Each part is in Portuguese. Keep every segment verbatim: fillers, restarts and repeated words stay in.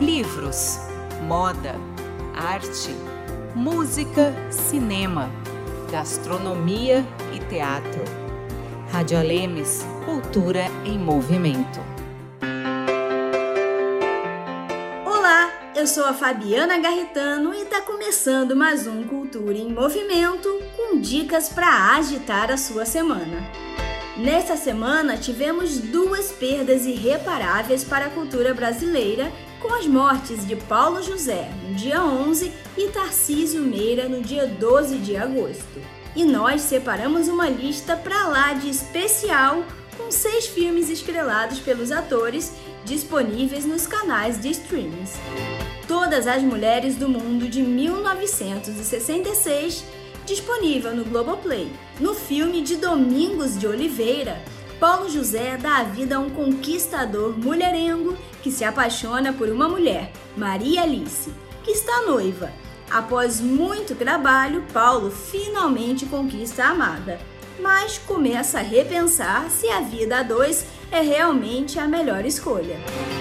livros, moda, arte, música, cinema, gastronomia e teatro. Rádio Alemes, cultura em movimento. Olá, eu sou a Fabiana Garritano e está começando mais um Cultura em Movimento com dicas para agitar a sua semana. Nesta semana tivemos duas perdas irreparáveis para a cultura brasileira, com as mortes de Paulo José no dia onze e Tarcísio Meira no dia doze de agosto. E nós separamos uma lista para lá de especial com seis filmes estrelados pelos atores disponíveis nos canais de streamings. Todas as Mulheres do Mundo de mil novecentos e sessenta e seis, disponível no Globoplay. No filme de Domingos de Oliveira, Paulo José dá a vida a um conquistador mulherengo que se apaixona por uma mulher, Maria Alice, que está noiva. Após muito trabalho, Paulo finalmente conquista a amada, mas começa a repensar se a vida a dois é realmente a melhor escolha.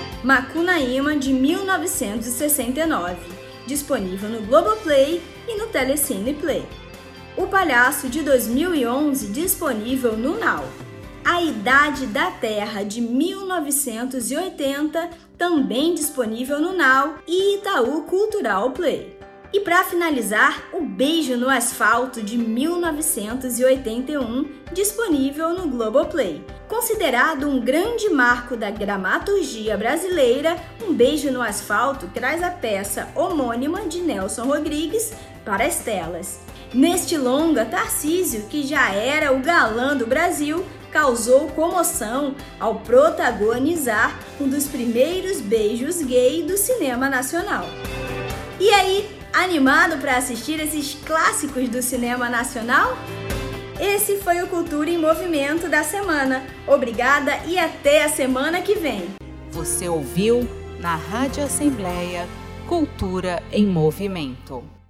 Macunaíma, de mil novecentos e sessenta e nove, disponível no Globoplay e no Telecine Play. O Palhaço, de dois mil e onze, disponível no Now. A Idade da Terra, de mil novecentos e oitenta, também disponível no Now e Itaú Cultural Play. E para finalizar, O Beijo no Asfalto, de mil novecentos e oitenta e um, disponível no Globoplay. Considerado um grande marco da dramaturgia brasileira, Um Beijo no Asfalto traz a peça homônima de Nelson Rodrigues para as telas. Neste longa, Tarcísio, que já era o galã do Brasil, causou comoção ao protagonizar um dos primeiros beijos gay do cinema nacional. E aí, animado para assistir esses clássicos do cinema nacional? Esse foi o Cultura em Movimento da semana. Obrigada e até a semana que vem. Você ouviu na Rádio Assembleia Cultura em Movimento.